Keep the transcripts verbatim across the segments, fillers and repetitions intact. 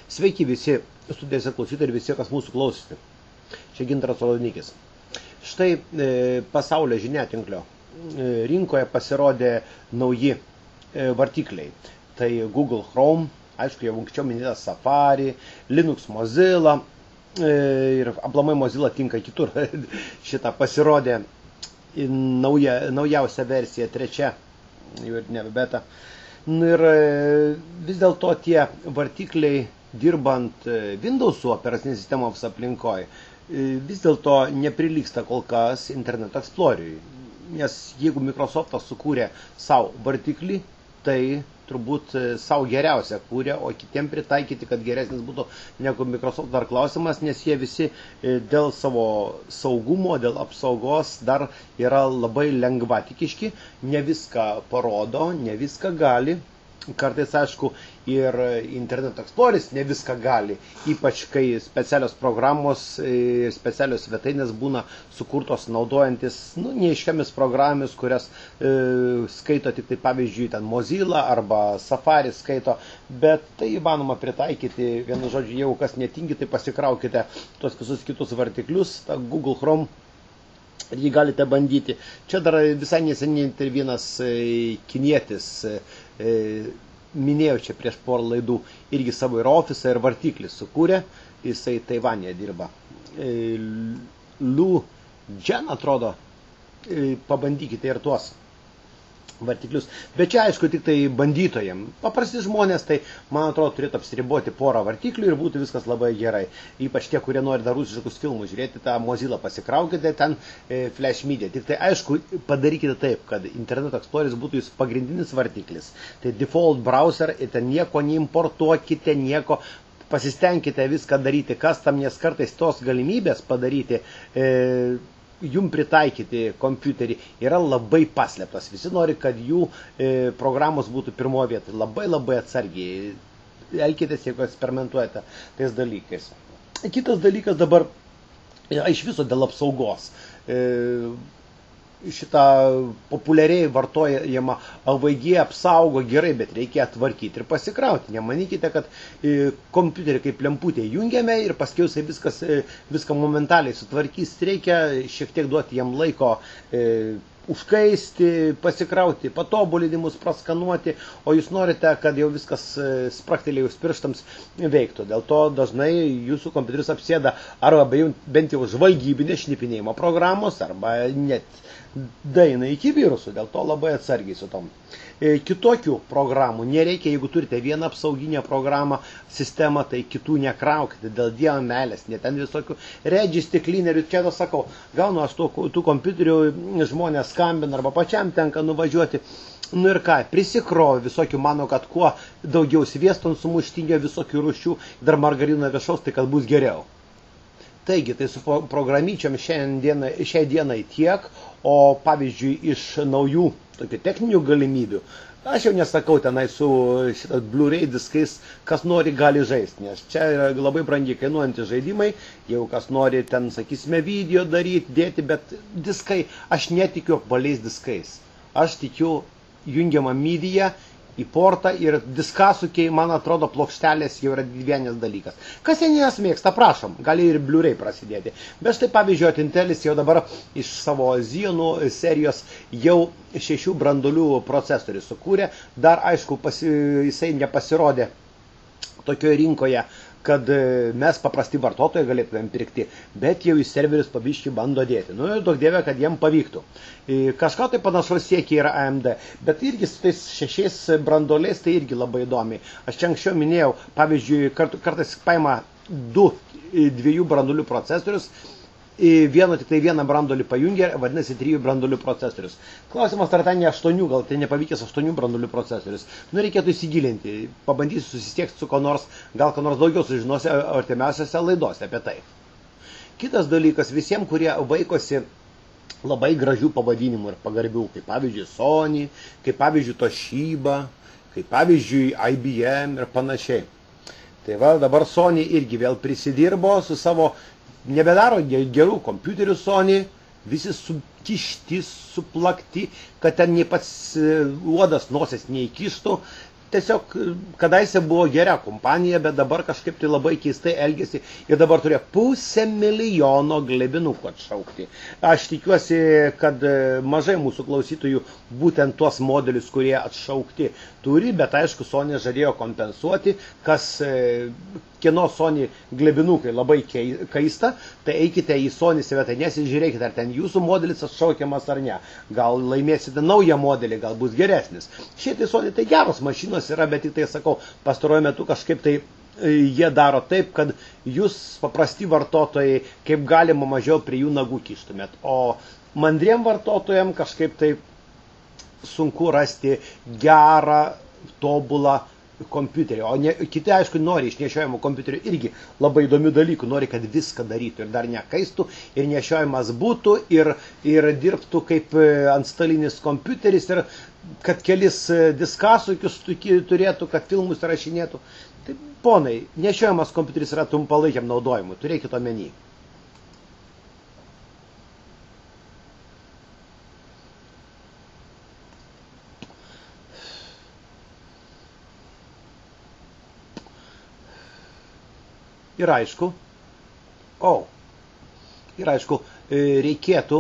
Sveiki visi studijose klausytojai ir visi, kas mūsų klausosi. Čia Gintaras Raudonikis. Štai e, pasaulio žiniatinklio e, rinkoje pasirodė nauji e, vartikliai. Tai Google Chrome, aišku, jau anksčiau minėtas Safari, Linux Mozilla e, ir aplamai Mozilla tinka kitur. Šitą pasirodė nauja, naujausia versija, trečia, jau ir nebe beta. Ir vis dėlto tie vartikliai dirbant Windows'ų operacinės sistemos aplinkoje vis dėlto neprilygsta kol kas Internet Exploreriui. Nes jeigu Microsoftas sukūrė savo vartiklį, tai turbūt savo geriausia kūrė, o kitiem pritaikyti, kad geresnis būtų negu Microsoft, dar klausimas, nes jie visi dėl savo saugumo, dėl apsaugos dar yra labai lengvatikiški, ne viską parodo, ne viską gali. Kartais, aišku, ir Internet Exploreris ne viską gali, ypač kai specialios programos ir specialios svetainės būna sukurtos naudojantis nu, neiškiamis programomis, kurias e, skaito tik tai pavyzdžiui ten Mozilla arba Safari skaito, bet tai įmanoma pritaikyti, vienu žodžiu, jeigu kas netingi, tai pasikraukite tos visus kitus vartiklius, tą Google Chrome. Ir jį galite bandyti. Čia dar visai neseniai vienas e, kinietis e, minėjo čia prieš porą laidų, irgi savo ir ofisą, ir vartiklį sukūrė, jisai Taivanėje dirba. E, Lu Jian, atrodo, e, pabandykite ir tuos vartiklius. Bet čia, aišku, tik tai bandytojam. Paprasti žmonės, tai, man atrodo, turėtų apsiriboti porą vartiklių ir būtų viskas labai gerai. Ypač tie, kurie nori dar rusiškus filmus žiūrėti, tą Mozilla pasikraukite, ten e, Flash Media. Tik tai, aišku, padarykite taip, kad Internet Exploreris būtų jūsų pagrindinis vartiklis. Tai default browser, ir ten nieko neimportuokite, nieko. Pasistengkite viską daryti custom, nes kartais tos galimybės padaryti e, jum pritaikyti kompiuterį yra labai paslėptas. Visi nori, kad jų e, programos būtų pirmoje vietoje. Labai labai atsargiai elkitės, jeigu eksperimentuojate tais dalykais. Kitas dalykas dabar yra iš viso dėl apsaugos. E, šitą populiariai vartojama A V G apsaugo gerai, bet reikia atvarkyti ir pasikrauti. Nemanykite, kad e, kompiuterį kaip lemputė jungiame ir paskiau jisai viskas, e, viską momentaliai sutvarkys. Reikia šiek tiek duoti jam laiko e, užkaisti, pasikrauti, patobulinimus, praskanuoti, o jūs norite, kad jau viskas e, spraktelėjus pirštams veiktų. Dėl to dažnai jūsų kompiuteris apsėda arba bent jau žvalgybinės šnipinėjimo programos, arba net daina iki virusų, dėl to labai atsargiai su tom. E, kitokių programų nereikia, jeigu turite vieną apsauginę programą, sistemą, tai kitų nekraukite, dėl dievo meilės, ne ten visokių regis tiklinerių, čia to sakau, gaunu aš tų, tų kompiuterių, žmonės skambina arba pačiam tenka nuvažiuoti. Nu ir ką, prisikrovė visokių, mano, kad kuo daugiau sviesto sumuštinio, visokių rūšių, dar margarino viešos, tai kad bus geriau. Taigi, tai su programyčiom šiai dienai tiek, o pavyzdžiui iš naujų tokių techninių galimybių, aš jau nesakau tenai su šitas Blu-ray diskais, kas nori gali žaisti, nes čia yra labai brangiai kainuojantys žaidimai, jeigu kas nori ten, sakysime, video daryti, dėti, bet diskai, aš netikiu apvaliais diskais, aš tikiu jungiamą media į portą ir diskasukiai, man atrodo, plokštelės jau yra vienas dalykas. Kas jas mėgsta, prašom, gali ir Blu-ray prasidėti. Bet štai pavyzdžiui, Intelis jau dabar iš savo Xeonų serijos jau šešių branduolių procesorių sukūrė. Dar, aišku, pasi, jisai nepasirodė tokioje rinkoje, kad mes paprasti vartotojai galėtumėm pirkti, bet jau į serverius pabiškį bando dėti. Nu, daug dievė, kad jiem pavyktų. Kažką tai panašaus siekia yra A M D, bet irgi su tais šešiais branduoliais tai irgi labai įdomi. Aš čia anksčiau minėjau, pavyzdžiui, kart, kartais paima du dviejų branduolių procesorius, vieno tik tai vieną branduolį pajungia, vadinasi trijų branduolių procesorius. Klausimas, ar ten ne aštuonių, gal tai nepavykęs aštuonių branduolių procesorius. Nu, reikėtų įsigilinti, pabandysiu susisiekti su ko nors, gal ko nors daugiau sužinosi artimiausiose laidose apie tai. Kitas dalykas, visiems, kurie vaikosi labai gražių pavadinimų ir pagarbių, kaip pavyzdžiui Sony, kaip pavyzdžiui Toshiba, kaip pavyzdžiui I B M ir panašiai. Tai va, dabar Sony irgi vėl prisidirbo su savo nebedaro gerų kompiuterių Sony, visi sukišti, suplakti, kad ten nei pats uodas nosies neįkištų. tiesiog kadaise buvo gera kompanija, bet dabar kažkaip tai labai keistai elgėsi ir dabar turėjo pusę milijono glebinukų atšaukti. Aš tikiuosi, kad mažai mūsų klausytojų būtent tuos modelius, kurie atšaukti turi, bet aišku, Sony žadėjo kompensuoti, kas kieno Sony glebinukai labai kaista, tai eikite į Sony svetainės ir žiūrėkite, ar ten jūsų modelis atšaukiamas ar ne. Gal laimėsite naują modelį, gal bus geresnis. Šiaip tai Sony tai geros mašinos yra, bet tik tai sakau, pastaruoju metu kažkaip tai jie daro taip, kad jūs paprasti vartotojai kaip galima mažiau prie jų nagų kištumėt. O mandriem vartotojam kažkaip tai sunku rasti gerą, tobulą kompiuterį. O ne, kiti, aišku, nori iš nešiojimo kompiuterio irgi labai įdomių dalykų, nori, kad viską darytų ir dar nekaistų, ir nešiojimas būtų, ir, ir dirbtų kaip antstalinis kompiuteris, ir kad kelis diskasukius turėtų, kad filmus rašinėtų. Tai, ponai, nešiojimas kompiuteris yra trumpalaikiam naudojimui, turėkite omeny. Ir aišku, o, ir aišku, reikėtų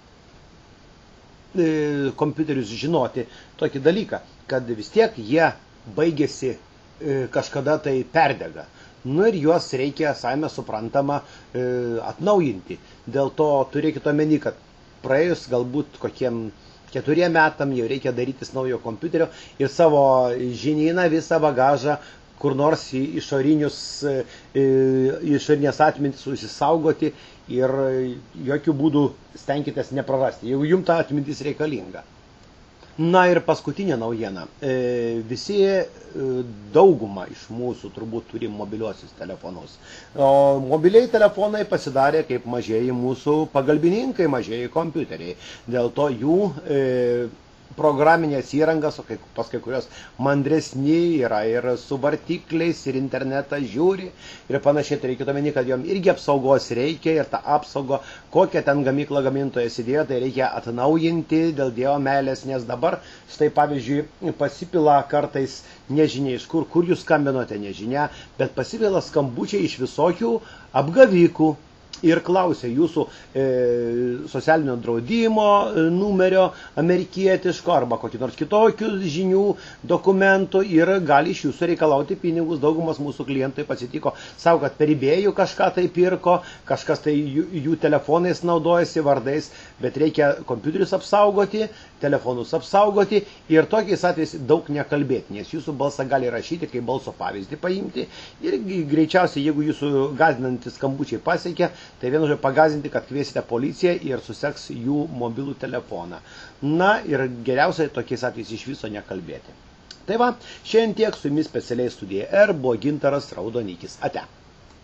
kompiuterius žinoti tokį dalyką, kad vis tiek jie baigėsi kažkada tai perdega. Nu ir juos reikia, savime suprantama, atnaujinti. Dėl to turėkite omeny, kad praėjus galbūt kokiem keturiem metam jau reikia darytis naujo kompiuterio ir savo žinyną visą bagažą kur nors į išorinius, išorinės atmintis susisaugoti ir jokių būdų stenkitės neprarasti, jeigu jums ta atmintis reikalinga. Na ir paskutinė naujiena. Visi dauguma iš mūsų turbūt turi mobiliuosius telefonus. O mobiliai telefonai pasidarė kaip mažieji mūsų pagalbininkai, mažieji kompiuteriai. Dėl to jų programinės įrangas, o pas kai kurios mandresni yra ir su vartikliais, ir internetą žiūri ir panašiai. Tai reikia omeny, kad jom irgi apsaugos reikia ir tą apsaugą, kokią ten gamyklą gamintojas įdėjo, tai reikia atnaujinti dėl Dievo meilės, nes dabar štai pavyzdžiui pasipila kartais nežinia iš kur, kur jūs skambinote nežinia, bet pasipila skambučiai iš visokių apgavikų. Ir klausia jūsų e, socialinio draudimo numerio amerikietiško arba kokį nors kitokių žinių dokumentų ir gali iš jūsų reikalauti pinigus. Daugumas mūsų klientai pasitiko savo, kad per eBay'ų kažką tai pirko, kažkas tai jų, jų telefonais naudojasi vardais, bet reikia kompiuterius apsaugoti, telefonus apsaugoti ir tokiais atvejais daug nekalbėti, nes jūsų balsą gali rašyti, kaip balso pavyzdį paimti ir greičiausiai, jeigu jūsų gazdinantys skambučiai pasiekia, tai vienu žodžiu pagazinti, kad kviesite policiją ir suseks jų mobilų telefoną. Na ir geriausiai tokiais atvejais iš viso nekalbėti. Tai va, šiandien tiek, su jumis specialiai studija R buvo Gintaras Raudonykis. Ate.